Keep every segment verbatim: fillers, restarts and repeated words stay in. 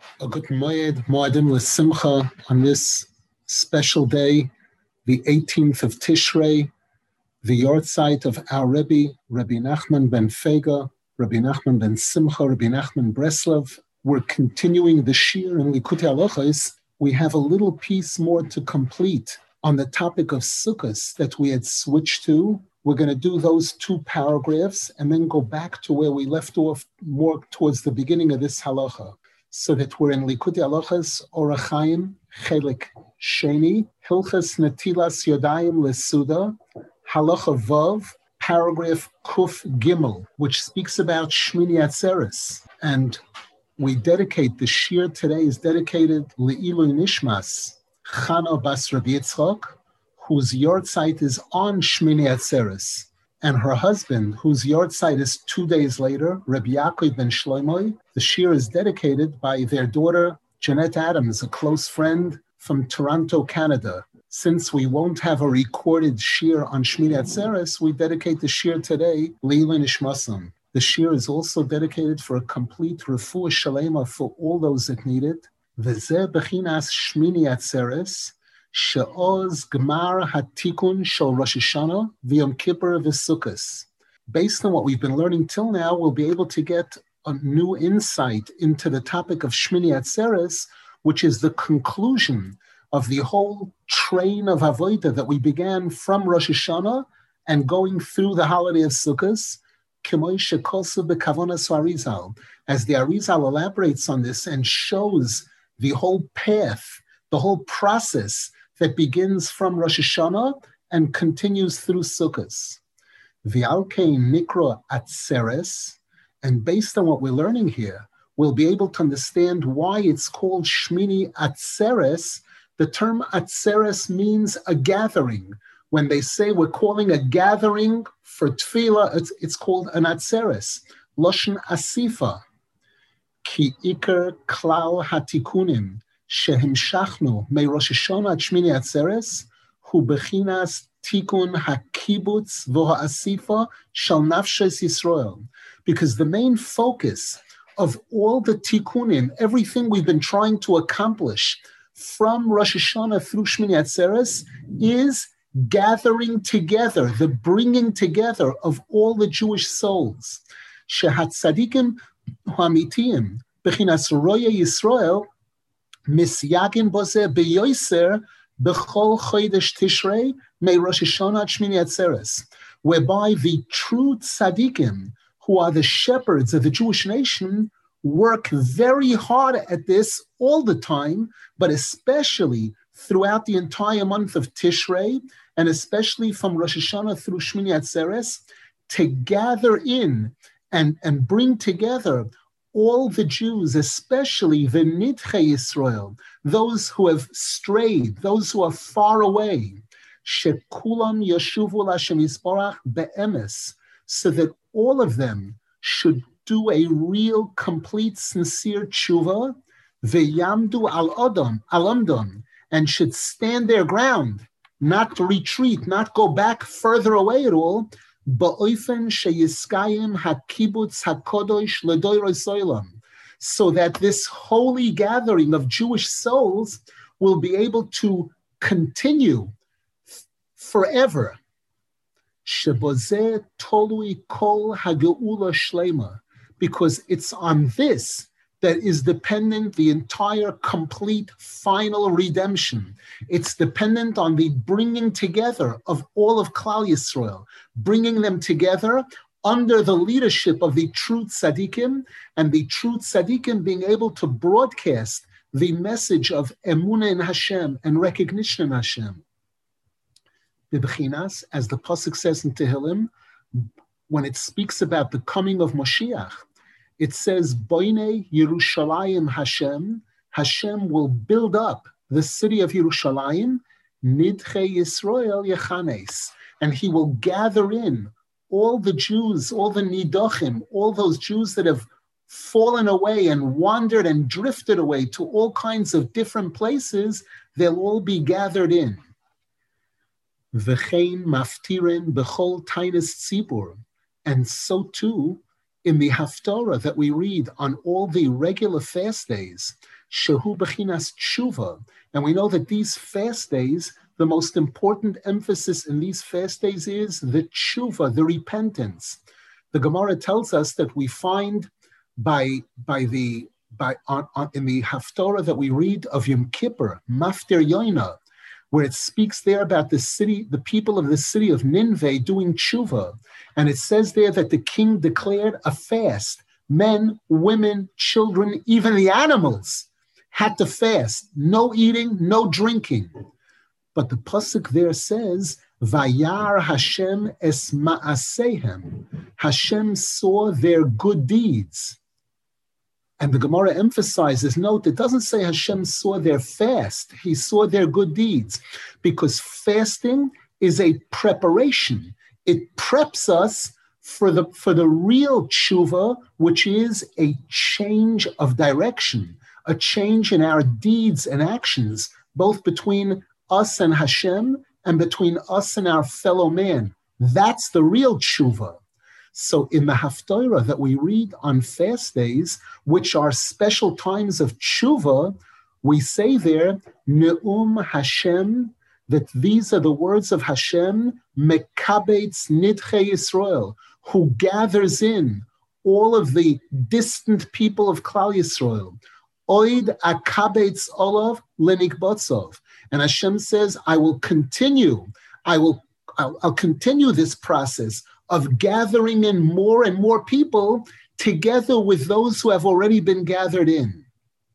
A good Moed, Moedim L'Simcha, on this special day, the eighteenth of Tishrei, the yahrzeit of our Rebbe, Rabbi Nachman ben Fega, Rabbi Nachman ben Simcha, Rabbi Nachman Breslov. We're continuing the shir in Likutei Halachos. We have a little piece more to complete on the topic of Sukkos that we had switched to. We're going to do those two paragraphs and then go back to where we left off more towards the beginning of this halacha, so that we're in Likutei Halachos, Orach Chaim, Chelik Sheni, Hilchas Netilas Yodayim Lesuda, Halacha Vav, paragraph Kuf Gimel, which speaks about Shmini Atzeres. And we dedicate, the shir today is dedicated Le'ilu Nishmas, Chana Bas Rabbi Yitzchak, whose yahrzeit is on Shmini Atzeres, and her husband, whose yahrzeit is two days later, Rabbi Yaakov ben Shlomo. The shir is dedicated by their daughter, Jeanette Adams, a close friend from Toronto, Canada. Since we won't have a recorded shir on Shmini Atzeres, we dedicate the shir today, Leila Nishmasam. The shir is also dedicated for a complete refuah shalema for all those that need it. V'zeh bechinas Shmini Atzeres, she'oz gmar hatikun shel Rosh Hashanah v'Yom Kippur v'Sukkos. Based on what we've been learning till now, we'll be able to get a new insight into the topic of Shmini Atzeres, which is the conclusion of the whole train of Avodah that we began from Rosh Hashanah and going through the holiday of Sukkos, as the Arizal elaborates on this and shows the whole path, the whole process that begins from Rosh Hashanah and continues through Sukkos. V'alkein nikra atzeres, and based on what we're learning here, we'll be able to understand why it's called Shmini Atzeres. The term Atzeres means a gathering. When they say we're calling a gathering for tefillah, it's, it's called an Atzeres. Loshen Asifa. Ki Iker Klal Hatikunim Shehimshachnu Me Rosh Hashanah at Shmini Atzeres Hu Bechinas Tikun HaKibutz Vo HaAsifa Shal Nafshes Yisrael. Because the main focus of all the tikkunim, everything we've been trying to accomplish from Rosh Hashanah through Shmini Atzeres, is gathering together, the bringing together of all the Jewish souls. Shehat tzadikim hamitiyim bechinas roya Yisrael misyagin boze beyoser bechol chodesh Tishrei me Rosh Hashanah at Shmini Atzeres, whereby the true tzadikim, who are the shepherds of the Jewish nation, work very hard at this all the time, but especially throughout the entire month of Tishrei, and especially from Rosh Hashanah through Shmini Atzeres, to gather in and, and bring together all the Jews, especially the Nidchei Yisrael, those who have strayed, those who are far away, Shekulam Yeshuvu L'Hashem Yisborach Be'emes, so that all of them should do a real, complete, sincere tshuva, ve'yamdu al adam, al amdam, and should stand their ground, not retreat, not go back further away at all, ba'oifen sheyiskayim hakibutz hakodosh ledoros olam, so that this holy gathering of Jewish souls will be able to continue forever. Shebozeh tolui kol hageula shlema, because it's on this that is dependent the entire complete final redemption. It's dependent on the bringing together of all of Klal Yisrael, bringing them together under the leadership of the true tzaddikim, and the true tzaddikim being able to broadcast the message of emunah in Hashem and recognition in Hashem. B'bechinas, as the pasuk says in Tehillim, when it speaks about the coming of Moshiach, it says, Boinei Yerushalayim Hashem, Hashem will build up the city of Yerushalayim, Nidchei Yisrael Yechanes, and he will gather in all the Jews, all the Nidochim, all those Jews that have fallen away and wandered and drifted away to all kinds of different places, they'll all be gathered in. V'chein maftirin b'chol tainis tzibur, and so too in the Haftarah that we read on all the regular fast days, shehu bechinas tshuva. And we know that these fast days, the most important emphasis in these fast days is the tshuva, the repentance. The Gemara tells us that we find by, by the by on, on, in the Haftorah that we read of Yom Kippur, Maftir Yoina, where it speaks there about the city, the people of the city of Nineveh doing tshuva. And it says there that the king declared a fast. Men, women, children, even the animals had to fast. No eating, no drinking. But the pasuk there says, Vayar Hashem es ma'asehem. Hashem saw their good deeds. And the Gemara emphasizes, note, it doesn't say Hashem saw their fast. He saw their good deeds. Because fasting is a preparation. It preps us for the, for the real tshuva, which is a change of direction, a change in our deeds and actions, both between us and Hashem and between us and our fellow man. That's the real tshuva. So in the Haftorah that we read on fast days, which are special times of tshuva, we say there, Ne'um Hashem, that these are the words of Hashem, Mekabetz Nidche Yisrael, who gathers in all of the distant people of Klal Yisrael. Oid Akabetz Olav Lenikbotzov. And Hashem says, I will continue, I will I'll, I'll continue this process of gathering in more and more people together with those who have already been gathered in.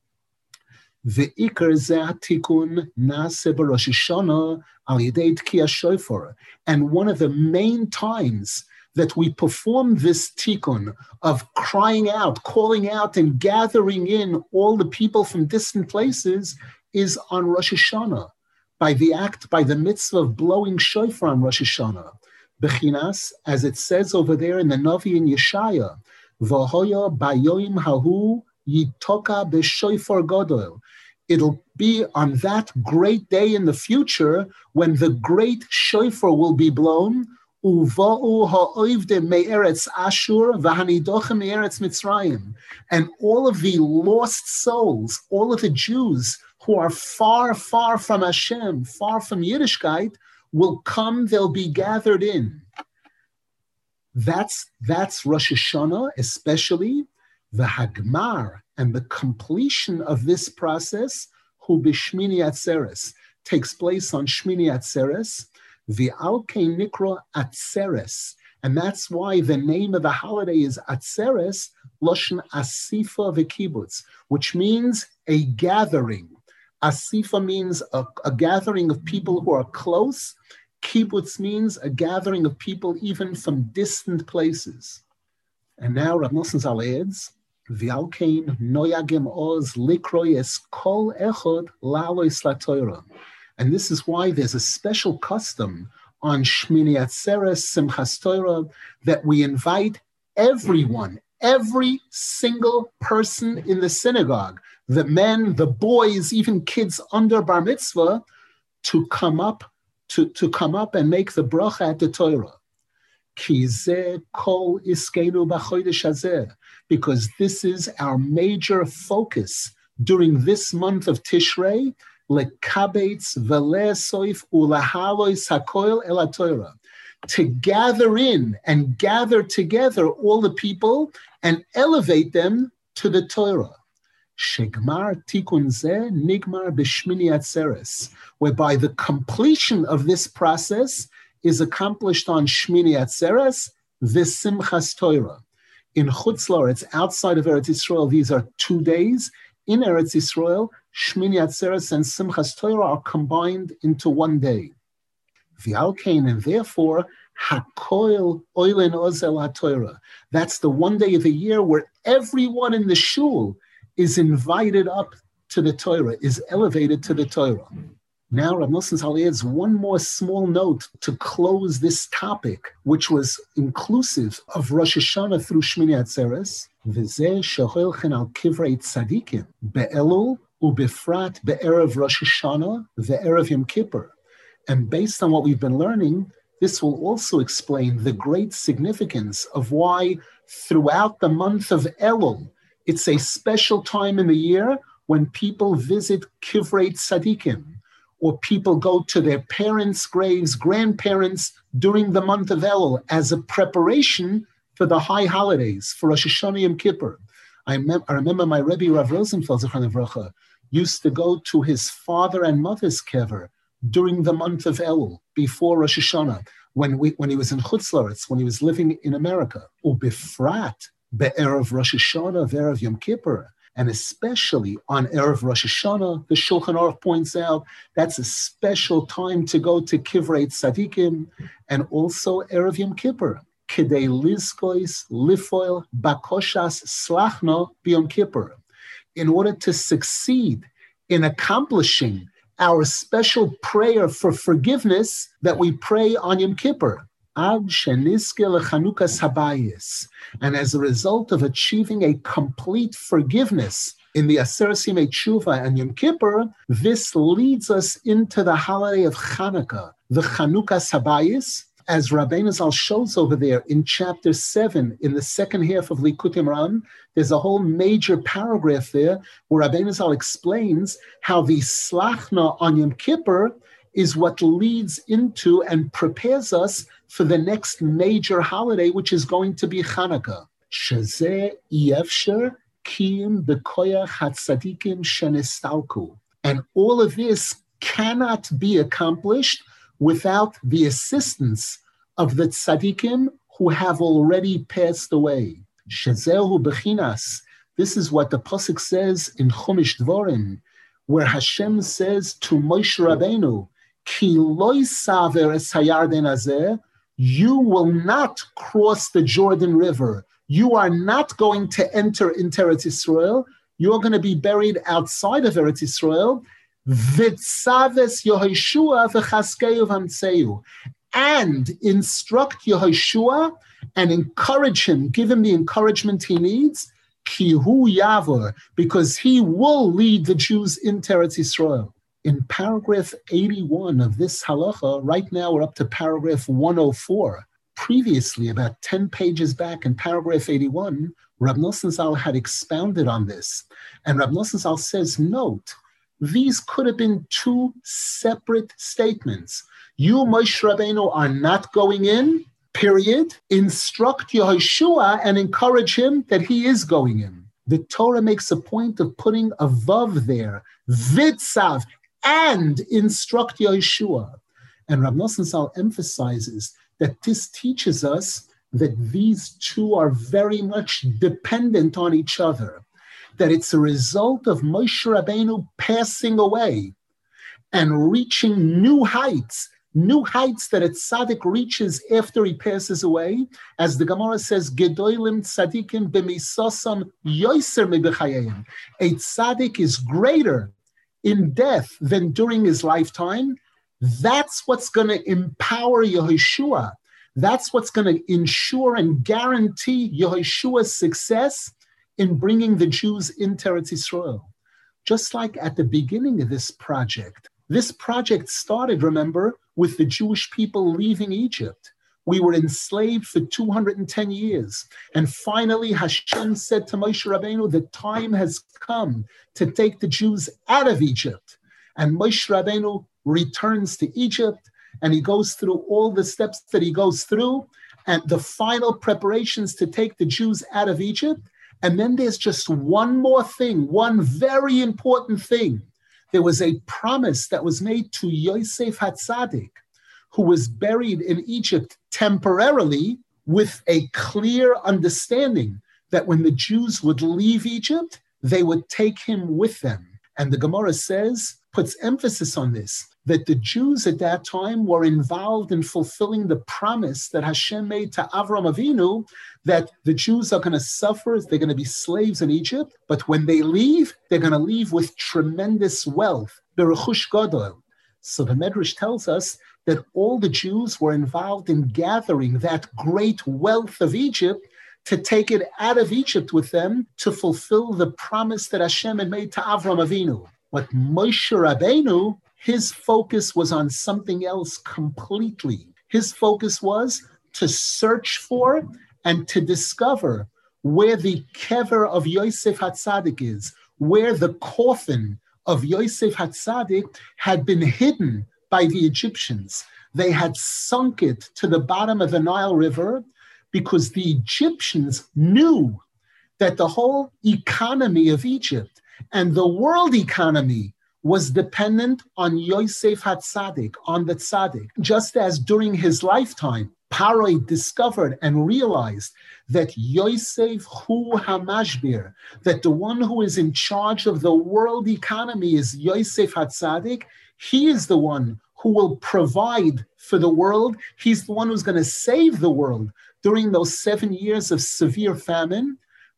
Ve'ikar zeh tikun na'aseh b'Rosh Hashanah al yedei tkiyah shofar. And one of the main times that we perform this tikkun of crying out, calling out, and gathering in all the people from distant places is on Rosh Hashanah, by the act, by the mitzvah of blowing shofar on Rosh Hashanah. Bechinas, as it says over there in the Navi in Yeshaya, V'hoya bayoim hahu yitoka b'shofar gadol. It'll be on that great day in the future when the great shofar will be blown. Uva'u ha'oivde me'eretz Ashur v'hanidochem me'eretz Mitzrayim. And all of the lost souls, all of the Jews who are far, far from Hashem, far from Yiddishkeit, will come, they'll be gathered in. That's, that's Rosh Hashanah, especially the Hagmar, and the completion of this process, Hu b'Shmini Atzeres, takes place on Shmini Atzeres, V'alkei Nikra Atzeres, and that's why the name of the holiday is Atzeres, Loshen Asifa v'Kibbutz, which means a gathering. Asifa means a, a gathering of people who are close. Kibbutz means a gathering of people even from distant places. And now Rav Nosson Zal adds, V'alkein noyagim oz likroyes kol echod la'alois la'Torah. And this is why there's a special custom on Shmini Atzeres, Simchas Torah, that we invite everyone, every single person in the synagogue, the men, the boys, even kids under bar mitzvah, to come up, to, to come up and make the bracha at the Torah. Ki zeh kol iskeinu b'chodesh hazeh, because this is our major focus during this month of Tishrei, lekabetz v'le'soif ulahalois hakoil el haTorah, to gather in and gather together all the people and elevate them to the Torah. Shegmar tikun zeh nigmar b'Shmini Atzeres, whereby the completion of this process is accomplished on Shmini Atzeres, v'Simchas Torah. In Chutz La'aretz, outside of Eretz Yisrael, these are two days. In Eretz Yisrael, Shmini Atzeres and Simchas Torah are combined into one day. V'alkein, and therefore, Hakoil Oilen Ozel HaTorah. That's the one day of the year where everyone in the shul is invited up to the Torah, is elevated to the Torah. Now, Rav Nosson Zal adds one more small note to close this topic, which was inclusive of Rosh Hashanah through Shmini Atzeres. V'zeh sheholchen al kivrei tzadikim be'elul u'befrat be'erev Rosh Hashanah ve'erev Yom Kippur. And based on what we've been learning, this will also explain the great significance of why throughout the month of Elul, it's a special time in the year when people visit Kivrei Tzadikim, or people go to their parents' graves, grandparents, during the month of Elul as a preparation for the high holidays, for Rosh Hashanah Yom Kippur. I, mem- I remember my Rebbe Rav Rosenfeld Zichron Livracha used to go to his father and mother's kever during the month of Elul, before Rosh Hashanah, when we when he was in Chutz La'aretz, when he was living in America. Ubifrat be'erev Rosh Hashanah, ve'erev Yom Kippur, and especially on Erev Rosh Hashanah, the Shulchan Aruch points out that's a special time to go to Kivrei Tzadikim, and also Erev Yom Kippur. Kedei lizkois lifoil bakoshas slachno b'Yom Kippur. In order to succeed in accomplishing our special prayer for forgiveness that we pray on Yom Kippur. Ad sheniske lechanukas habayis. And as a result of achieving a complete forgiveness in the Aseret Yemei Tshuva and Yom Kippur, this leads us into the holiday of Chanukah, the Chanukas habayis, as Rabbeinu Zal shows over there in chapter seven, in the second half of Likutei Moharan. There's a whole major paragraph there where Rabbeinu Zal explains how the Slachna on Yom Kippur is what leads into and prepares us for the next major holiday, which is going to be Chanukah. Shezeh yefsher kiyum b'koyach hatzadikim shenistalku. And all of this cannot be accomplished without the assistance of the tzadikim who have already passed away. Shezehu bechinas. This is what the pasuk says in Chumash Dvorim, where Hashem says to Moshe Rabbeinu, Ki lo saver es hayarden hazeh, you will not cross the Jordan River. You are not going to enter into Eretz Yisrael. You are going to be buried outside of Eretz Yisrael. Vitzaves Yehoshua v'chaskeu v'amtzeu, and instruct Yehoshua and encourage him, give him the encouragement he needs, ki hu yavor, because he will lead the Jews into Eretz Yisrael. In paragraph eighty-one of this halacha, right now we're up to paragraph one oh four. Previously, about ten pages back in paragraph eighty-one, Rab Nosson Zal had expounded on this. And Rab Nosson Zal says, note, these could have been two separate statements. You, Moshe Rabbeinu, are not going in, period. Instruct Yehoshua and encourage him that he is going in. The Torah makes a point of putting a vav there, vitzav, and instruct Yehoshua. And Rab Nosson Zal emphasizes that this teaches us that these two are very much dependent on each other, that it's a result of Moshe Rabbeinu passing away and reaching new heights, new heights that a tzaddik reaches after he passes away. As the Gemara says, Gedolim tzadikim b'misosam yoser mibechayim. A tzaddik is greater in death than during his lifetime. That's what's going to empower Yehoshua. That's what's going to ensure and guarantee Yehoshua's success in bringing the Jews into Eretz Yisrael. Just like at the beginning of this project, this project started, remember, with the Jewish people leaving Egypt. We were enslaved for two hundred ten years. And finally, Hashem said to Moshe Rabbeinu, the time has come to take the Jews out of Egypt. And Moshe Rabbeinu returns to Egypt, and he goes through all the steps that he goes through, and the final preparations to take the Jews out of Egypt. And then there's just one more thing, one very important thing. There was a promise that was made to Yosef HaTzadik, who was buried in Egypt temporarily, with a clear understanding that when the Jews would leave Egypt, they would take him with them. And the Gemara says, puts emphasis on this, that the Jews at that time were involved in fulfilling the promise that Hashem made to Avram Avinu, that the Jews are going to suffer, they're going to be slaves in Egypt, but when they leave, they're going to leave with tremendous wealth, berechush gadol. So the Medrash tells us that all the Jews were involved in gathering that great wealth of Egypt to take it out of Egypt with them to fulfill the promise that Hashem had made to Avram Avinu. But Moshe Rabbeinu, his focus was on something else completely. His focus was to search for and to discover where the kever of Yosef HaTzadik is, where the coffin of Yosef Hatzadik had been hidden by the Egyptians. They had sunk it to the bottom of the Nile River because the Egyptians knew that the whole economy of Egypt and the world economy was dependent on Yosef HaTzadik, on the Tzadik. Just as during his lifetime, Paroi discovered and realized that Yosef Hu HaMashbir, that the one who is in charge of the world economy is Yosef HaTzadik. He is the one who will provide for the world. He's the one who's going to save the world during those seven years of severe famine.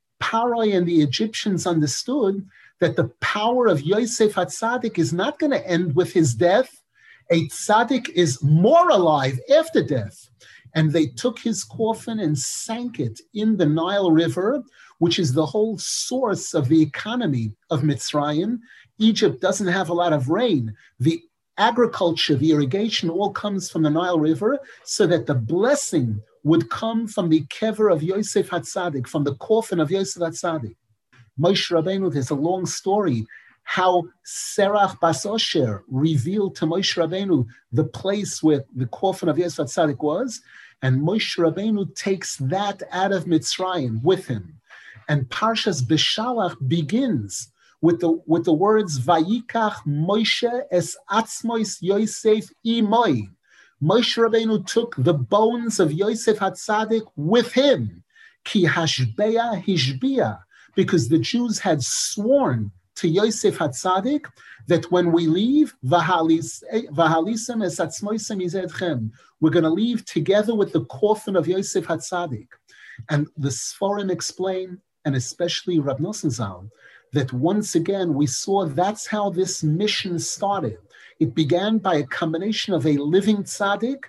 Paroi and the Egyptians understood that the power of Yosef HaTzadik is not going to end with his death. A tzaddik is more alive after death. And they took his coffin and sank it in the Nile River, which is the whole source of the economy of Mitzrayim. Egypt doesn't have a lot of rain. The agriculture, the irrigation all comes from the Nile River, so that the blessing would come from the kever of Yosef HaTzadik, from the coffin of Yosef HaTzadik. Moshe Rabbeinu, there's a long story how Serach Bas Osher revealed to Moshe Rabbeinu the place where the coffin of Yosef HaTzadik was, and Moshe Rabbeinu takes that out of Mitzrayim with him. And Parshas Beshalach begins with the with the words Vayikach Moshe es atzmois Yosef imoi. Moshe Rabbeinu took the bones of Yosef HaTzadik with him, ki hashbeya hishbiya, because the Jews had sworn to Yosef HaTzadik that when we leave, v'halisem es atzmoisem yizedchem, we're going to leave together with the coffin of Yosef HaTzadik. And the Sforim explain, and especially Rab Nosson Zal, that once again we saw that's how this mission started. It began by a combination of a living tzaddik,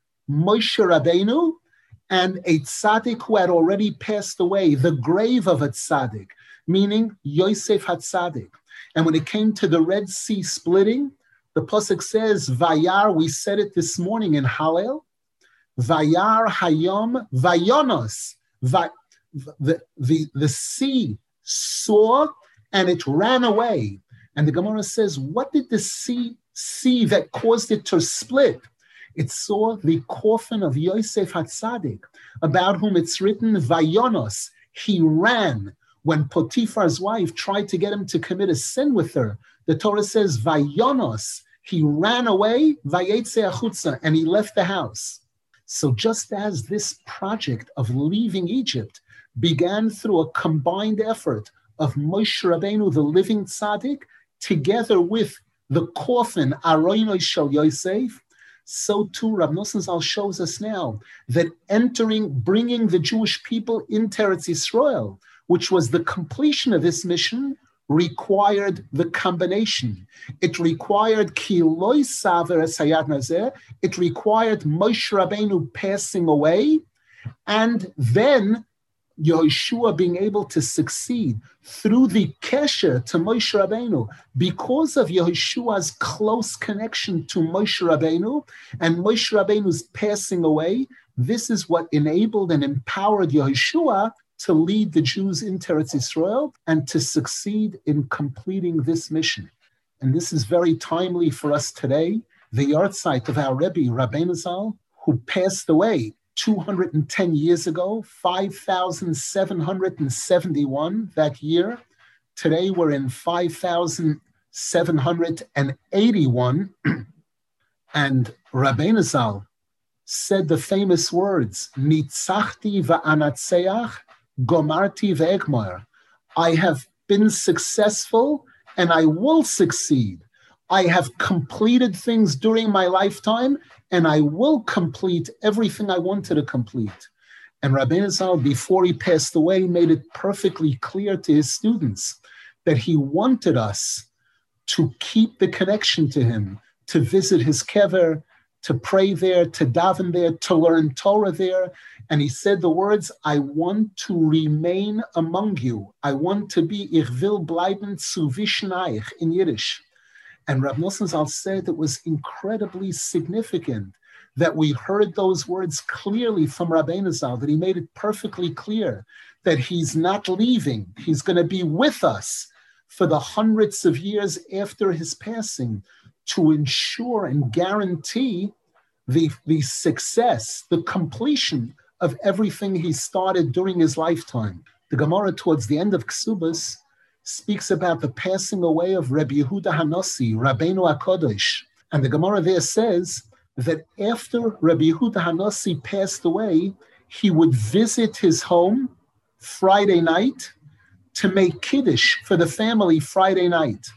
Moshe Rabbeinu, and a tzaddik who had already passed away, the grave of a tzaddik, meaning Yosef HaTzadik. And when it came to the Red Sea splitting, the pasuk says, Vayar, we said it this morning in Hallel, Vayar Hayom Vayonos, the, the, the sea saw and it ran away. And the Gemara says, what did the sea see that caused it to split? It saw the coffin of Yosef HaTzadik, about whom it's written, Vayonos, he ran. When Potiphar's wife tried to get him to commit a sin with her, the Torah says, Vayonos, he ran away, Vayetze achutza, and he left the house. So just as this project of leaving Egypt began through a combined effort of Moshe Rabbeinu, the living tzaddik, together with the coffin, Aroinoi Shel Yosef, so too Rab Nosson Zal shows us now that entering, bringing the Jewish people into Eretz Yisrael, which was the completion of this mission, required the combination. It required Ki Loi Saver Es Hayad Nazeh, it required Moshe Rabbeinu passing away, and then Yehoshua being able to succeed through the kesher to Moshe Rabbeinu, because of Yehoshua's close connection to Moshe Rabbeinu and Moshe Rabbeinu's passing away. This is what enabled and empowered Yehoshua to lead the Jews into Eretz Yisrael and to succeed in completing this mission. And this is very timely for us today. The yahrzeit of our Rebbe, Rabbeinu Zal, who passed away two hundred ten years ago, five thousand seven hundred seventy-one that year. Today we're in five thousand seven hundred eighty-one. And Rabbeinu Zal said the famous words, Nitzachti va'anatseach, gomarti ve'egmar. I have been successful and I will succeed. I have completed things during my lifetime and I will complete everything I wanted to complete. And Rabbeinu Zal, before he passed away, made it perfectly clear to his students that he wanted us to keep the connection to him, to visit his kever, to pray there, to daven there, to learn Torah there. And he said the words, I want to remain among you. I want to be, ich will bleiben zu vishnaich in Yiddish. And Rav Nosson Zal said it was incredibly significant that we heard those words clearly from Rabbeinu Zal, that he made it perfectly clear that he's not leaving. He's going to be with us for the hundreds of years after his passing to ensure and guarantee the, the success, the completion of everything he started during his lifetime. The Gemara towards the end of Ksubas speaks about the passing away of Rabbi Yehuda Hanassi, Rabbeinu HaKadosh. And the Gemara there says that after Rabbi Yehuda Hanassi passed away, he would visit his home Friday night to make Kiddush for the family Friday night,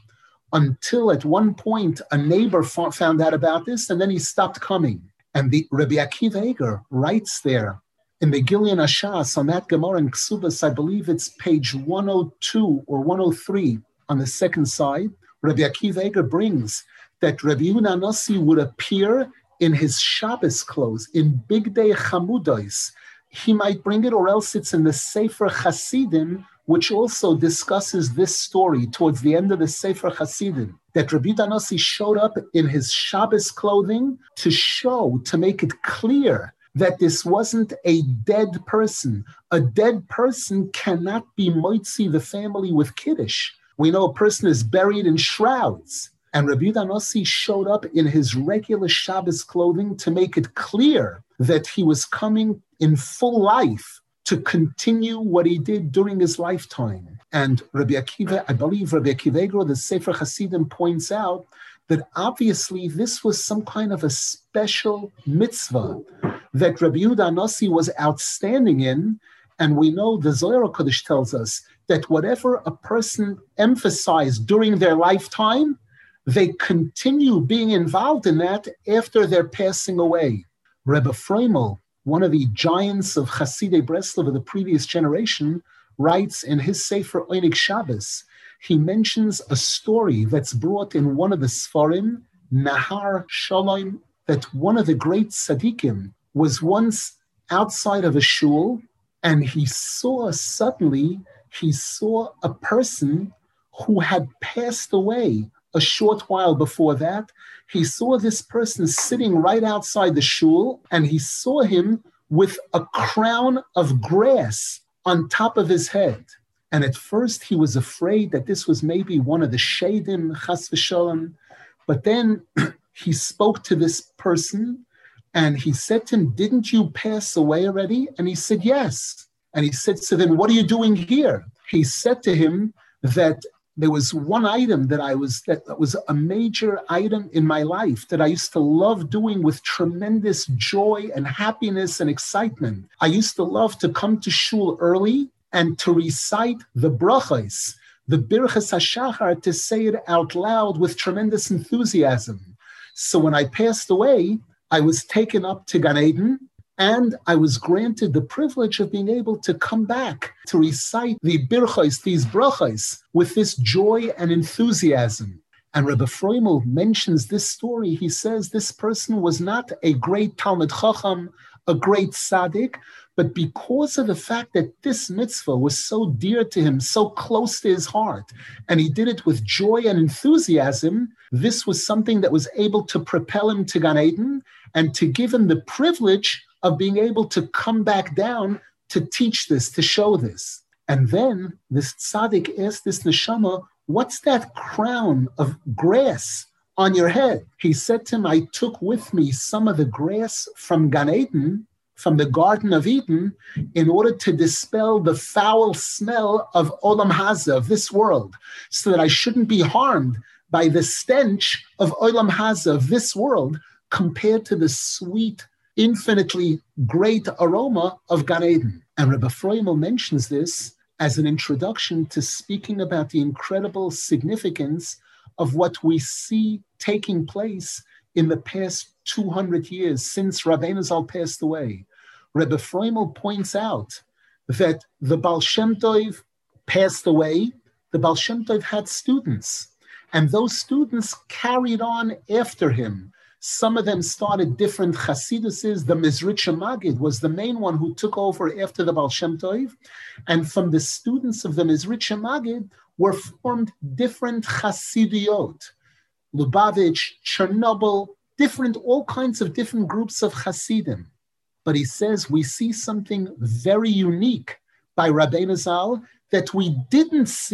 until at one point a neighbor found out about this, and then he stopped coming. And the Rabbi Akiva Eger writes there in the Gilyon Hashas on that Gemara in Ksubas, I believe it's page one oh two or one oh three on the second side, Rabbi Akiva Eger brings that Rabbi Yehuda Hanassi would appear in his Shabbos clothes, in Bigdei Chamudos. He might bring it, or else it's in the Sefer Hasidim, which also discusses this story towards the end of the Sefer Hasidim, that Rabbi Yehuda Hanassi showed up in his Shabbos clothing to show, to make it clear that this wasn't a dead person. A dead person cannot be moitzi the family with Kiddush. We know a person is buried in shrouds. And Rabbi Yehuda Hanassi showed up in his regular Shabbos clothing to make it clear that he was coming in full life to continue what he did during his lifetime. And Rabbi Akiva, I believe Rabbi Akiva Eger, the Sefer Hasidim, points out that obviously this was some kind of a special mitzvah that Rabbi Yehuda Hanassi was outstanding in. And we know the Zohar HaKadosh tells us that whatever a person emphasized during their lifetime, they continue being involved in that after they're passing away. Rebbe Freimel, one of the giants of Hasidei Breslov of the previous generation, writes in his Sefer Oinik Shabbos, he mentions a story that's brought in one of the Sfarim, Nahar Shalom, that one of the great tzaddikim was once outside of a shul, and he saw suddenly, he saw a person who had passed away a short while before that. He saw this person sitting right outside the shul, and he saw him with a crown of grass on top of his head. And at first he was afraid that this was maybe one of the Shadim, Chas v'Shalom. But then he spoke to this person, and he said to him, "Didn't you pass away already?" And he said, "Yes." And he said, "So then what are you doing here?" He said to him that there was one item that I was, that was a major item in my life that I used to love doing with tremendous joy and happiness and excitement. I used to love to come to shul early and to recite the brachos, the Birchas HaShachar, to say it out loud with tremendous enthusiasm. So when I passed away, I was taken up to Gan Eden, and I was granted the privilege of being able to come back to recite the birchos, these brachos, with this joy and enthusiasm. And Rebbe Freimel mentions this story. He says this person was not a great Talmid Chacham, a great tzaddik, but because of the fact that this mitzvah was so dear to him, so close to his heart, and he did it with joy and enthusiasm, this was something that was able to propel him to Gan Eden and to give him the privilege of being able to come back down to teach this, to show this. And then this tzaddik asked this neshama, "What's that crown of grass on your head?" He said to him, "I took with me some of the grass from Gan Eden, from the Garden of Eden, in order to dispel the foul smell of Olam Hazeh, of this world, so that I shouldn't be harmed by the stench of Olam Hazeh, of this world, compared to the sweet, infinitely great aroma of Gan Eden." And Rebbe Freimel mentions this as an introduction to speaking about the incredible significance of what we see taking place in the past two hundred years since Rabbeinu Zal passed away. Rebbe Freimel points out that the Baal Shem Tov passed away. The Baal Shem Tov had students, and those students carried on after him. Some of them started different chassiduses. The Mezritcher Magid was the main one who took over after the Baal Shem Tov. And from the students of the Mezritcher Magid were formed different chassidiyot. Lubavitch, Chernobyl, different, all kinds of different groups of chassidim. But he says we see something very unique by Rabbeinu Zal that we didn't see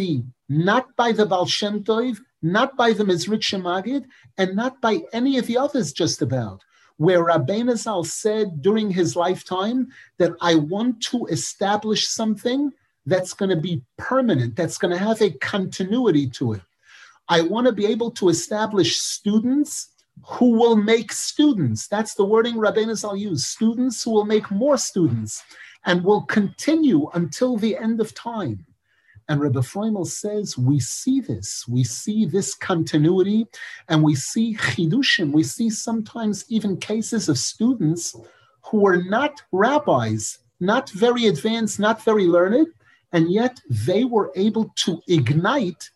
not by the Baal Shem Tov, not by the Mezritch Magid, and not by any of the others just about, where Rabbeinu Zal said during his lifetime that I want to establish something that's going to be permanent, that's going to have a continuity to it. I want to be able to establish students who will make students. That's the wording Rabbeinu Zal used, students who will make more students and will continue until the end of time. And Rebbe Freimel says, we see this, we see this continuity, and we see chidushim, we see sometimes even cases of students who are not rabbis, not very advanced, not very learned, and yet they were able to ignite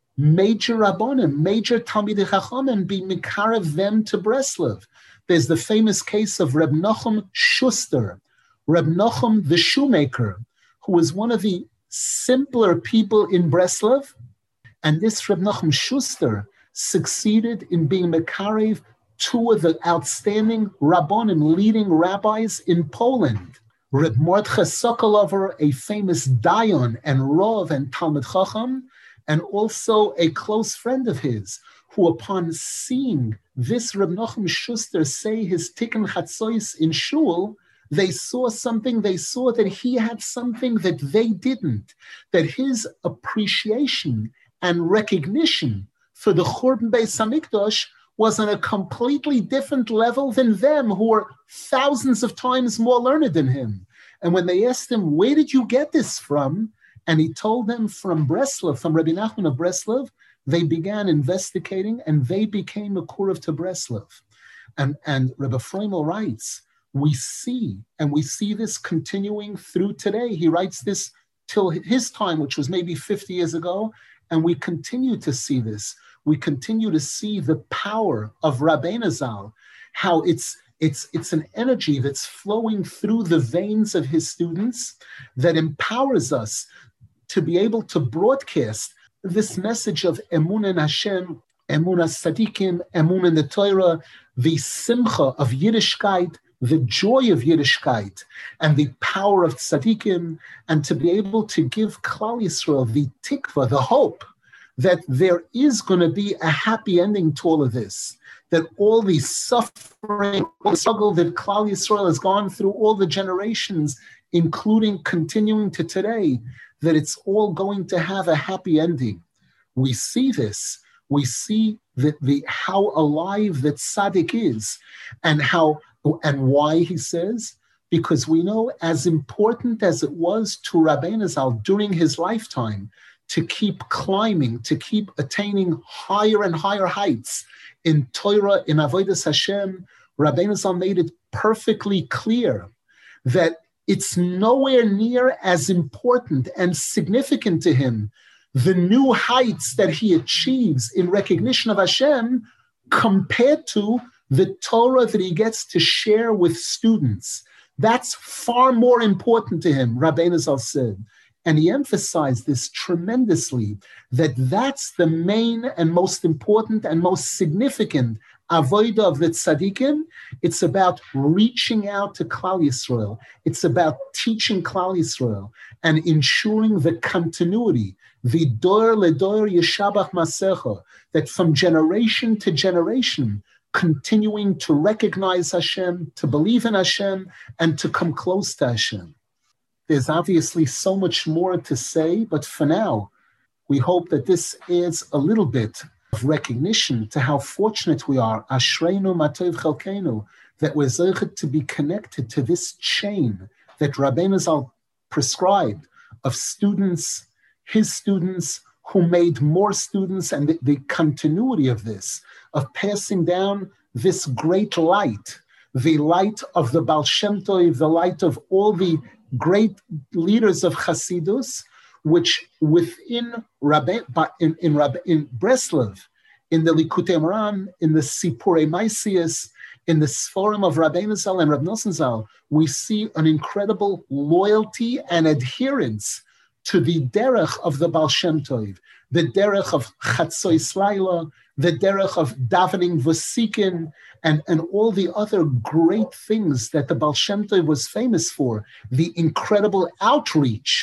major rabbonim, major Talmidei Chacham, and be mikarev them to Breslov. There's the famous case of Reb Nachum Schuster, Reb Nachum the shoemaker, who was one of the simpler people in Breslov, and this Reb Nachum Schuster succeeded in being mekarev two of the outstanding rabbonim, leading rabbis in Poland. Reb Mordechai Sokolover, a famous dayan and rov and Talmid Chacham, and also a close friend of his, who upon seeing this Reb Nachum Schuster say his Tikkun Chatzos in shul, they saw something, they saw that he had something that they didn't, that his appreciation and recognition for the Churban Beis Hamikdash was on a completely different level than them, who were thousands of times more learned than him. And when they asked him, where did you get this from? And he told them from Breslov, from Rabbi Nachman of Breslov, they began investigating and they became a Kurev to Breslov. And, and Rebbe Freimel writes, we see, and we see this continuing through today. He writes this till his time, which was maybe fifty years ago, and we continue to see this. We continue to see the power of Rabbeinu Zal, how it's it's it's an energy that's flowing through the veins of his students that empowers us to be able to broadcast this message of Emunah in Hashem, Emunah Sadikim, Emunah in the Torah, the simcha of Yiddishkeit, the joy of Yiddishkeit, and the power of tzaddikim, and to be able to give Klal Yisrael the tikva, the hope, that there is going to be a happy ending to all of this, that all the suffering, all the struggle that Klal Yisrael has gone through all the generations, including continuing to today, that it's all going to have a happy ending. We see this. We see that the how alive that tzaddik is, and how and why, he says, because we know as important as it was to Rabbeinu Zal during his lifetime to keep climbing, to keep attaining higher and higher heights in Torah, in Avodas Hashem, Rabbeinu Zal made it perfectly clear that it's nowhere near as important and significant to him, the new heights that he achieves in recognition of Hashem, compared to the Torah that he gets to share with students. That's far more important to him, Rabbeinu Zal said. And he emphasized this tremendously, that that's the main and most important and most significant avodah of the tzaddikim. It's about reaching out to Klal Yisrael. It's about teaching Klal Yisrael and ensuring the continuity, the dor ledor yeshabach masecha, that from generation to generation, continuing to recognize Hashem, to believe in Hashem, and to come close to Hashem. There's obviously so much more to say, but for now, we hope that this adds a little bit of recognition to how fortunate we are, Ashreinu Matov Chelkeinu, that we're zeichet to be connected to this chain that Rabbeinu Zal prescribed of students, his students, who made more students, and the, the continuity of this, of passing down this great light, the light of the Baal Shem Tov, the light of all the great leaders of Hasidus, which within Rabbe, in, in, Rabbe, in Breslov, in the Likutei Moharan, in the Sipurei Maisius, in the Sforim of Rabbeinu Zal and Rab Nosson Zal, we see an incredible loyalty and adherence to the derech of the Baal Shem Tov, the derech of Chatzos Laila, the derech of davening v'sikin, and, and all the other great things that the Baal Shem Tov was famous for, the incredible outreach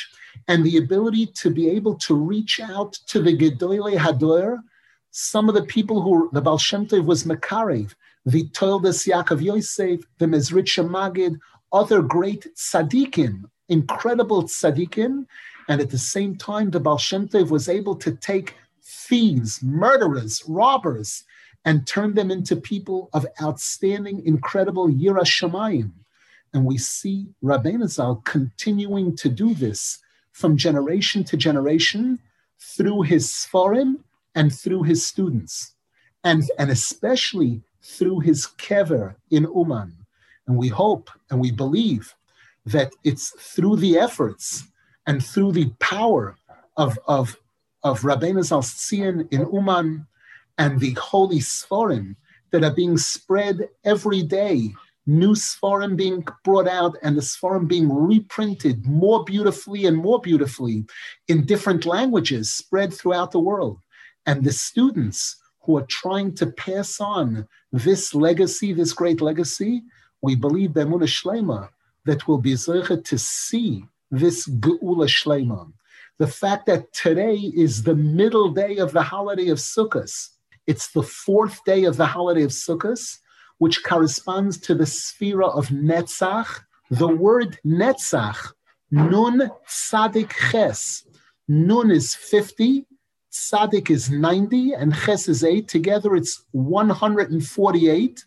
and the ability to be able to reach out to the Gedolei Hador, some of the people who the Baal Shem Tov was Makarev, the Toldos Yaakov Yosef, the Mezritcha Magid, other great tzaddikim, incredible tzaddikim, and at the same time, the Baal Shem Tov was able to take thieves, murderers, robbers, and turn them into people of outstanding, incredible Yira Shamayim. And we see Rabbeinu Zal continuing to do this from generation to generation through his Sfarim and through his students, and, and especially through his kever in Uman. And we hope and we believe that it's through the efforts and through the power of, of, of Rabbeinu Zal Tzion in Uman and the holy Sfarim that are being spread every day, new Sfarim being brought out and the Sfarim being reprinted more beautifully and more beautifully in different languages spread throughout the world. And the students who are trying to pass on this legacy, this great legacy, we believe B'emunah Shlema that will be zeicha to see this Geula Shlema. The fact that today is the middle day of the holiday of Sukkot, it's the fourth day of the holiday of Sukkot, which corresponds to the Sphira of Netzach. The word Netzach, Nun Tzadik Ches. Nun is fifty, Tzadik is ninety, and Ches is eight. Together it's one hundred forty-eight.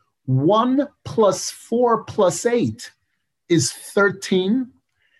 one plus four plus eight is thirteen,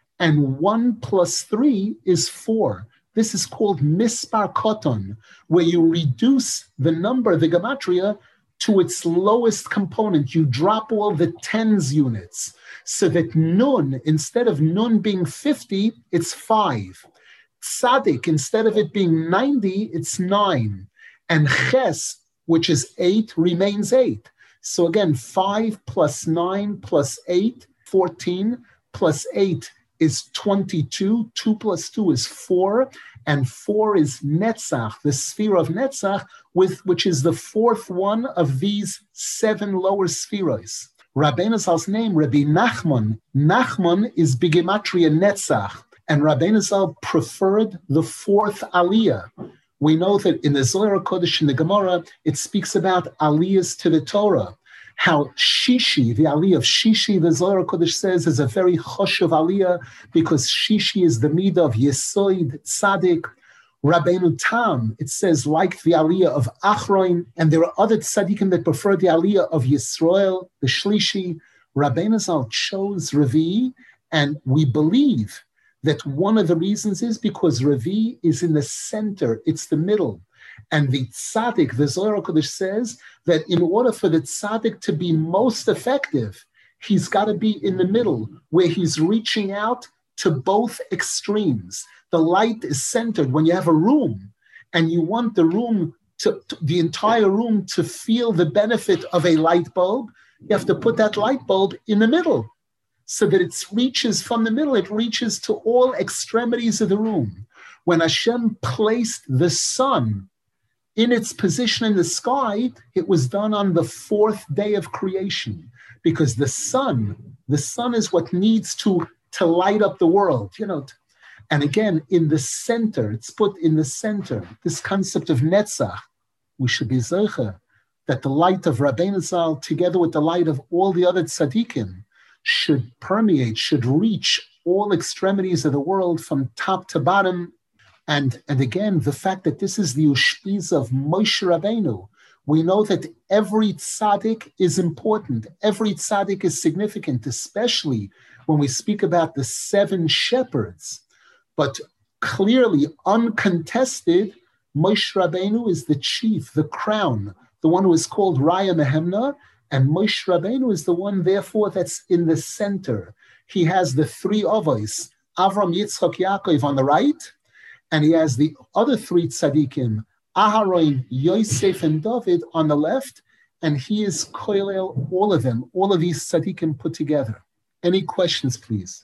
and one plus three is four. This is called Mispar Koton, where you reduce the number, the gematria, to its lowest component. You drop all the tens units, so that Nun, instead of Nun being fifty, it's five. Tzadik, instead of it being ninety, it's nine. And Ches, which is eight, remains eight. So again, five plus nine plus eight, fourteen, plus eight is twenty-two, two plus two is four, and four is Netzach, the sphere of Netzach, with, which is the fourth one of these seven lower spheres. Rabbeinu Zal's name, Rabbi Nachman, Nachman is Bigematria Netzach, and Rabbeinu Zal preferred the fourth Aliyah. We know that in the Zohar Kodesh, in the Gemara, it speaks about Aliyahs to the Torah. How Shishi, the Aliyah of Shishi, the Zohar Kodesh says, is a very choshev Aliyah because Shishi is the midah of Yesoid, Tzadik. Rabbeinu Tam, it says, like the Aliyah of Achroin, and there are other tzaddikim that prefer the Aliyah of Yisrael, the Shlishi. Rabbeinu Zal chose Revi, and we believe that one of the reasons is because Revi is in the center, it's the middle. And the tzaddik, the Zohar Kodesh says that in order for the tzaddik to be most effective, he's got to be in the middle, where he's reaching out to both extremes. The light is centered. When you have a room and you want the room to, to the entire room to feel the benefit of a light bulb, you have to put that light bulb in the middle so that it reaches from the middle, it reaches to all extremities of the room. When Hashem placed the sun in its position in the sky, it was done on the fourth day of creation, because the sun, the sun is what needs to, to light up the world, you know. And again, in the center, it's put in the center, this concept of Netzach. We should be zeicha that the light of Rabbeinu Zal, together with the light of all the other tzaddikim, should permeate, should reach all extremities of the world from top to bottom. And, and again, the fact that this is the Ushpiz of Moshe Rabbeinu, we know that every tzaddik is important. Every tzaddik is significant, especially when we speak about the seven shepherds. But clearly, uncontested, Moshe Rabbeinu is the chief, the crown, the one who is called Raya Mehemna, and Moshe Rabbeinu is the one, therefore, that's in the center. He has the three Avos, Avram, Yitzchak, Yaakov on the right, and he has the other three tzaddikim, Aharon, Yosef, and David on the left, and he is koilel all of them, all of these tzaddikim put together. Any questions, please?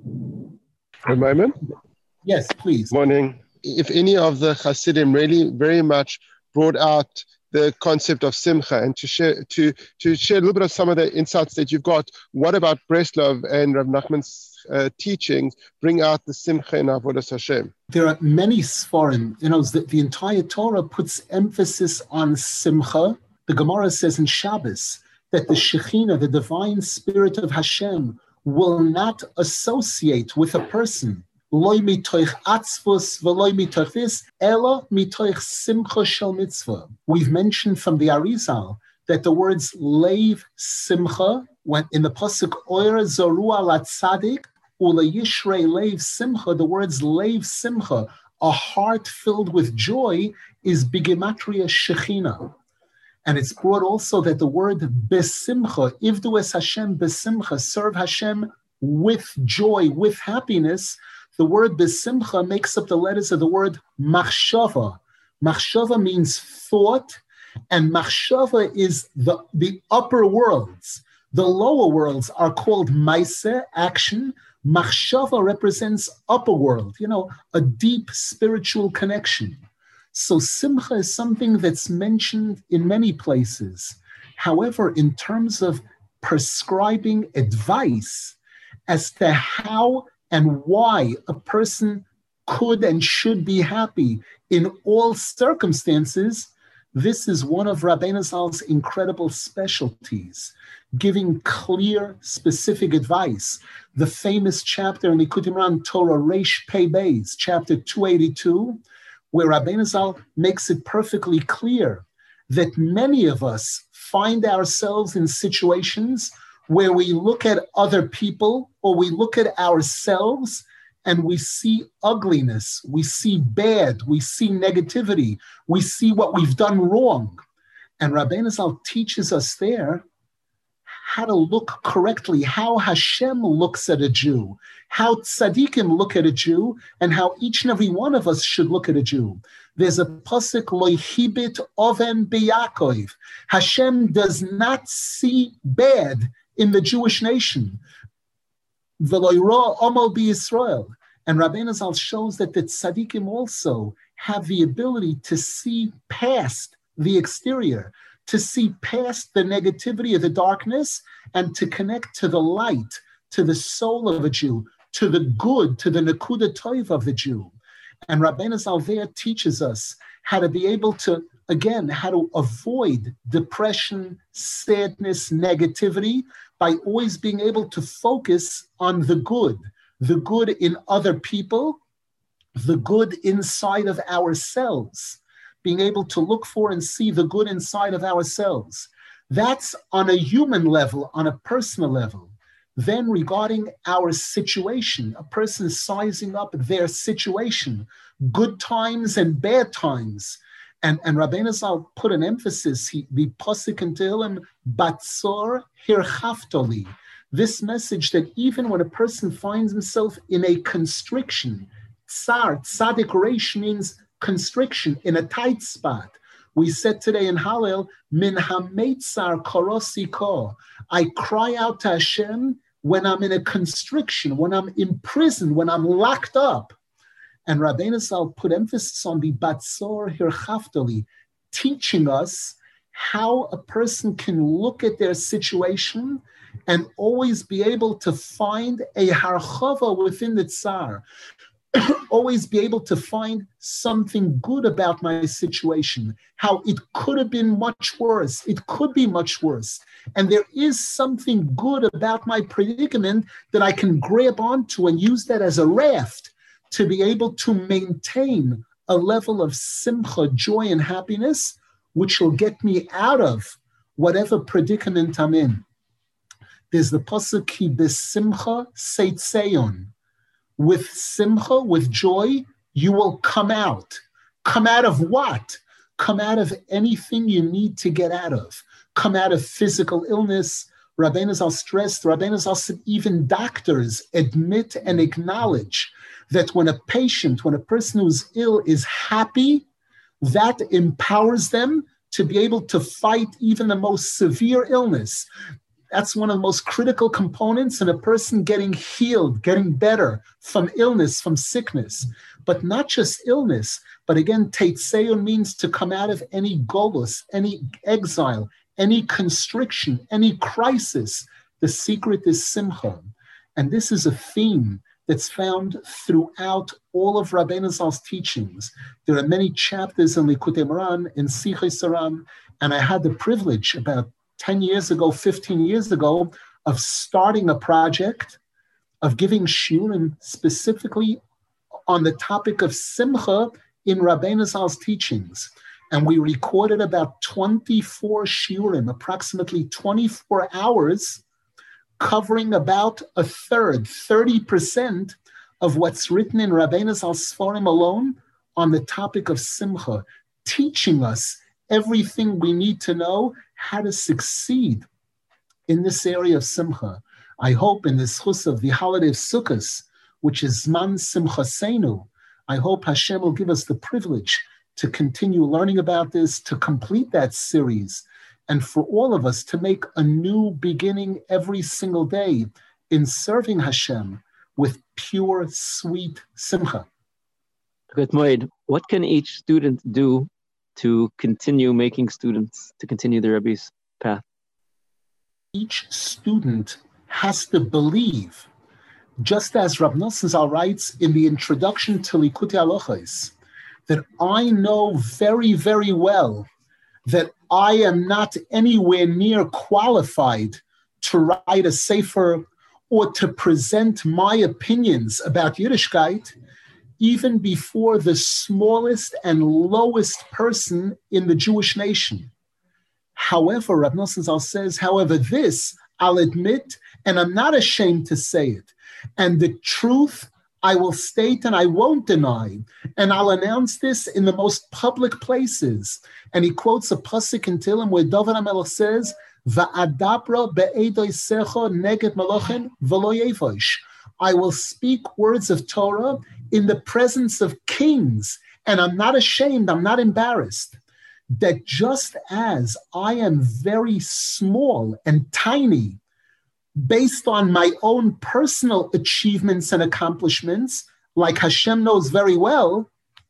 A moment. Yes, please. Morning. If any of the Hasidim really very much brought out the concept of simcha and to share to to share a little bit of some of the insights that you've got. What about Breslov and Rav Nachman's uh, teachings bring out the simcha in Avodas Hashem? There are many Sfarim. You know, the, the entire Torah puts emphasis on simcha. The Gemara says in Shabbos that the Shekhinah, the divine spirit of Hashem, will not associate with a person. Loi mitoich atzvus v'loi mitoich this, ela mitoich simcha shel mitzvah. We've mentioned from the Arizal that the words leiv simcha, when in the pasuk oyer zoru al tzadik ule yishrei leiv simcha, the words leiv simcha, a heart filled with joy, is bigematria shechina. And it's brought also that the word besimcha, ivdu es Hashem besimcha, serve Hashem with joy, with happiness. The word besimcha makes up the letters of the word machshava. Machshava means thought, and machshava is the, the upper worlds. The lower worlds are called maaseh, action. Machshava represents upper world, you know, a deep spiritual connection. So simcha is something that's mentioned in many places. However, in terms of prescribing advice as to how and why a person could and should be happy in all circumstances, this is one of Rabbeinu Zal's incredible specialties, giving clear, specific advice. The famous chapter in Likutei Moharan Torah Reish Pei Beis, chapter two eighty-two, where Rabbeinu Zal makes it perfectly clear that many of us find ourselves in situations where we look at other people or we look at ourselves and we see ugliness, we see bad, we see negativity, we see what we've done wrong. And Rabbeinu Zal teaches us there how to look correctly, how Hashem looks at a Jew, how tzaddikim look at a Jew, and how each and every one of us should look at a Jew. There's a pasuk, lo hibit oven b'Yaakov. Hashem does not see bad in the Jewish nation. V'lo yira omal b'Yisrael. And Rabbeinu Zal shows that the tzaddikim also have the ability to see past the exterior, to see past the negativity of the darkness and to connect to the light, to the soul of a Jew, to the good, to the nekuda toiv of the Jew. And Rabbeinu Zal there teaches us how to be able to, again, how to avoid depression, sadness, negativity by always being able to focus on the good, the good in other people, the good inside of ourselves, being able to look for and see the good inside of ourselves. That's on a human level, on a personal level. Then regarding our situation, a person sizing up their situation, good times and bad times. And, and Rabbeinu Zal put an emphasis, he, the pasuk in Tehillim, Batzor hirchaftoli, this message that even when a person finds himself in a constriction, tsar, tzadik reish means constriction, in a tight spot. We said today in Hallel, Min hametzar korosi ko. I cry out to Hashem when I'm in a constriction, when I'm imprisoned, when I'm locked up. And Rabbeinu Zal put emphasis on the Batzor hirchaftoli, teaching us how a person can look at their situation and always be able to find a harchava within the tsar. Always be able to find something good about my situation, how it could have been much worse. It could be much worse. And there is something good about my predicament that I can grab onto and use that as a raft to be able to maintain a level of simcha, joy, and happiness, which will get me out of whatever predicament I'm in. There's the pasuk, ki besimcha seitzeyon. With simcha, with joy, you will come out. Come out of what? Come out of anything you need to get out of. Come out of physical illness. Rabbeinu Zal stressed, Rabbeinu Zal said even doctors admit and acknowledge that when a patient, when a person who's ill is happy, that empowers them to be able to fight even the most severe illness. That's one of the most critical components in a person getting healed, getting better from illness, from sickness. But not just illness, But again, Teitseon means to come out of any golus, any exile, any constriction, any crisis. The secret is simcha. And this is a theme that's found throughout all of Rabbeinu Zal's teachings. There are many chapters in Likutei Moharan, in Sichei Saran, and I had the privilege about ten years ago, fifteen years ago, of starting a project, of giving shiurim specifically on the topic of simcha in Rabbeinu Zal's teachings. And we recorded about twenty-four shiurim, approximately twenty-four hours, covering about a third, thirty percent of what's written in Rabbeinu Zal Sforim alone on the topic of simcha, teaching us everything we need to know how to succeed in this area of simcha. I hope in this chus of the holiday of Sukkot, which is Zman Simchasenu, I hope Hashem will give us the privilege to continue learning about this, to complete that series, and for all of us to make a new beginning every single day in serving Hashem with pure, sweet simcha. Good Moed, what can each student do to continue making students, to continue the Rebbe's path? Each student has to believe, just as Rav Nosson Zal writes in the introduction to Likutei Halachos, that I know very, very well that I am not anywhere near qualified to write a sefer or to present my opinions about Yiddishkeit, even before the smallest and lowest person in the Jewish nation. However, Rav Nosson Zal says, however, this I'll admit, and I'm not ashamed to say it, and the truth I will state and I won't deny, and I'll announce this in the most public places. And he quotes a pasuk in Tehillim where David HaMelech says, "Va'adabra be'edoisecho neged malochin v'lo yevosh." I will speak words of Torah in the presence of kings, and I'm not ashamed, I'm not embarrassed. That just as I am very small and tiny, based on my own personal achievements and accomplishments, like Hashem knows very well,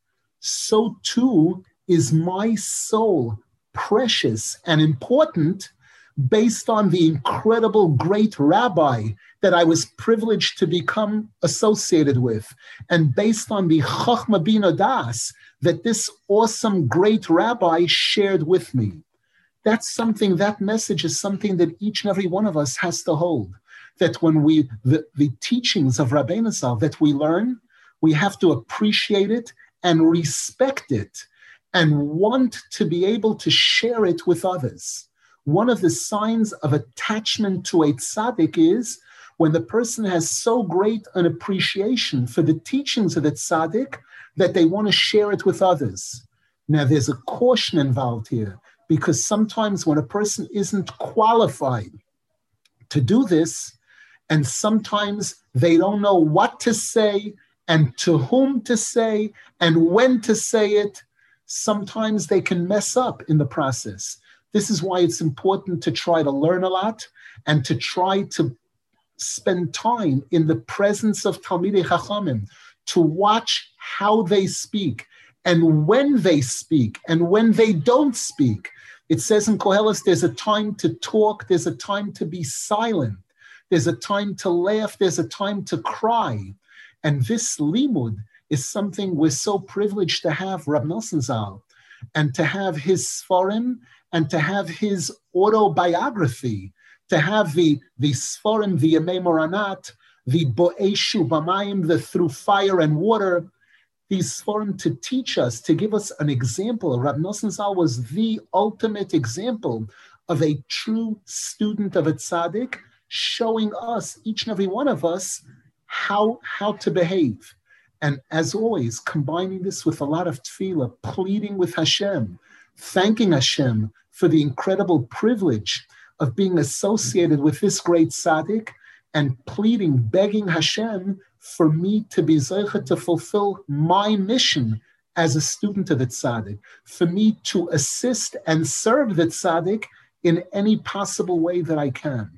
so too is my soul precious and important based on the incredible great rabbi that I was privileged to become associated with, and based on the Chachma Bina Das that this awesome great rabbi shared with me. That's something, that message is something that each and every one of us has to hold. That when we, the, the teachings of Rabbeinu Zal that we learn, we have to appreciate it and respect it and want to be able to share it with others. One of the signs of attachment to a tzaddik is when the person has so great an appreciation for the teachings of the tzaddik that they want to share it with others. Now, there's a caution involved here, because sometimes when a person isn't qualified to do this, and sometimes they don't know what to say and to whom to say and when to say it, sometimes they can mess up in the process. This is why it's important to try to learn a lot and to try to spend time in the presence of Talmidei Chachamim, to watch how they speak and when they speak and when they don't speak. It says in Koheles, there's a time to talk, there's a time to be silent, there's a time to laugh, there's a time to cry. And this limud is something we're so privileged to have Rav Nosson Zal, and to have his Sforim, and to have his autobiography, to have the, the Sforim, the Yemei Moranat, the Bo'eshu B'mayim, the Through Fire and Water, these Sforim to teach us, to give us an example. Rav Nosson Zal was the ultimate example of a true student of a tzaddik, showing us, each and every one of us, how, how to behave. And as always, combining this with a lot of tefillah, pleading with Hashem, thanking Hashem for the incredible privilege of being associated with this great tzaddik, and pleading, begging Hashem for me to be zeicha to fulfill my mission as a student of the tzaddik, for me to assist and serve the tzaddik in any possible way that I can.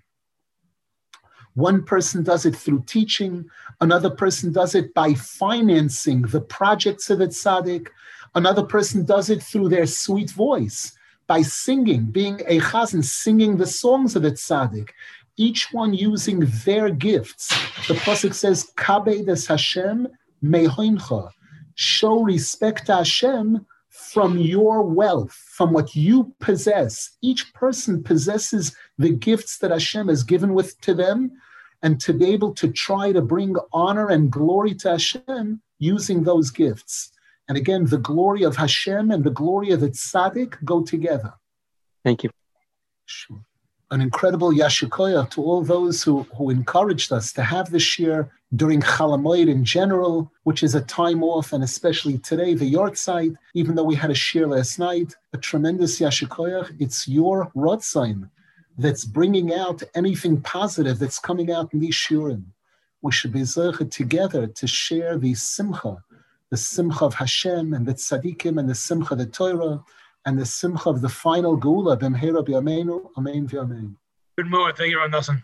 One person does it through teaching, another person does it by financing the projects of the tzaddik, Another person does it through their sweet voice, by singing, being a chazan, singing the songs of the tzaddik, each one using their gifts. The pasuk says, Kabed es Hashem mehoincha, show respect to Hashem from your wealth, from what you possess. Each person possesses the gifts that Hashem has given with to them, and to be able to try to bring honor and glory to Hashem using those gifts. And again, the glory of Hashem and the glory of the tzaddik go together. Thank you. Sure. An incredible yashar koach to all those who, who encouraged us to have this shir during Chol Hamoed in general, which is a time off, and especially today, the Yortzeit, even though we had a shir last night, a tremendous yashar koach. It's your Rotzain that's bringing out anything positive that's coming out in these shirim. We should be zeichet together to share the simcha, the simcha of Hashem and the tzaddikim, and the simcha of the Torah, and the simcha of the final geula b'mheira b'yameinu, amen v'amen. Good morning. Thank you, Rav Nosson.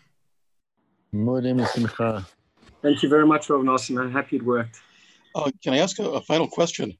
Thank you very much, Rav Nosson. I'm happy it worked. Uh, can I ask a, a final question?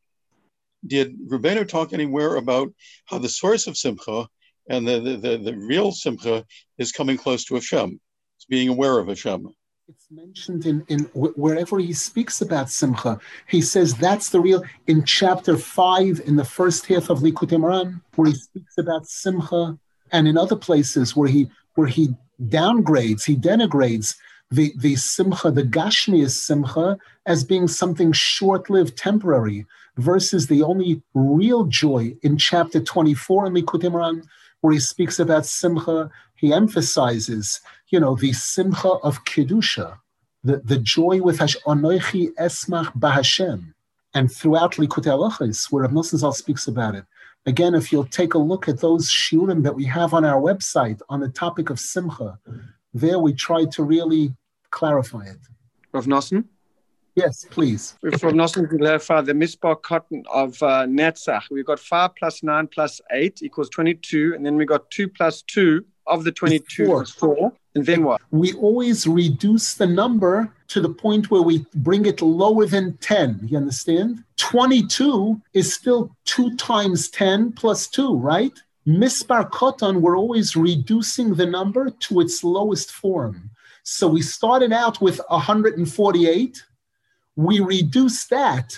Did Rabbeinu talk anywhere about how the source of simcha and the, the, the, the real simcha is coming close to Hashem? It's being aware of Hashem. It's mentioned in, in wherever he speaks about simcha. He says that's the real, in chapter five, in the first half of Likutei Moharan, where he speaks about simcha, and in other places where he where he downgrades, he denigrates the, the simcha, the gashmias simcha, as being something short-lived, temporary, versus the only real joy in chapter twenty-four in Likutei Moharan, where he speaks about simcha. He emphasizes, you know, the simcha of kedusha, the, the joy with Hashem, Anochi esmach b'Hashem, and throughout Likutei Halachos, where Rav Nosson Zal speaks about it. Again, if you'll take a look at those shiurim that we have on our website on the topic of simcha, there we try to really clarify it. Rav Nosson? Yes, please. If Rav Nosson can clarify the mispar cotton of uh, Netzach, we've got five plus nine plus eight equals twenty-two, and then we got two plus two of the twenty-two four. is four, and then what? We always reduce the number to the point where we bring it lower than ten, you understand? twenty-two is still two times ten plus two, right? Mispar Koton, we're always reducing the number to its lowest form. So we started out with one hundred forty-eight. We reduced that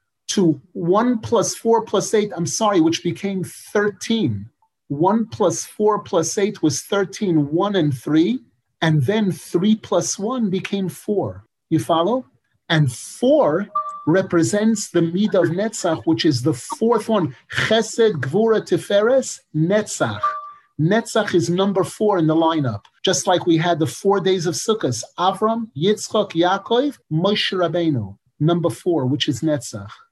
to one plus four plus eight, I'm sorry, which became thirteen. one plus four plus eight was thirteen, one and three. And then three plus one became four. You follow? And four represents the Midah of Netzach, which is the fourth one. Chesed, Gvura, Tiferes, Netzach. Netzach is number four in the lineup. Just like we had the four days of Sukkot. Avram, Yitzchak, Yaakov, Moshe Rabbeinu. Number four, which is Netzach.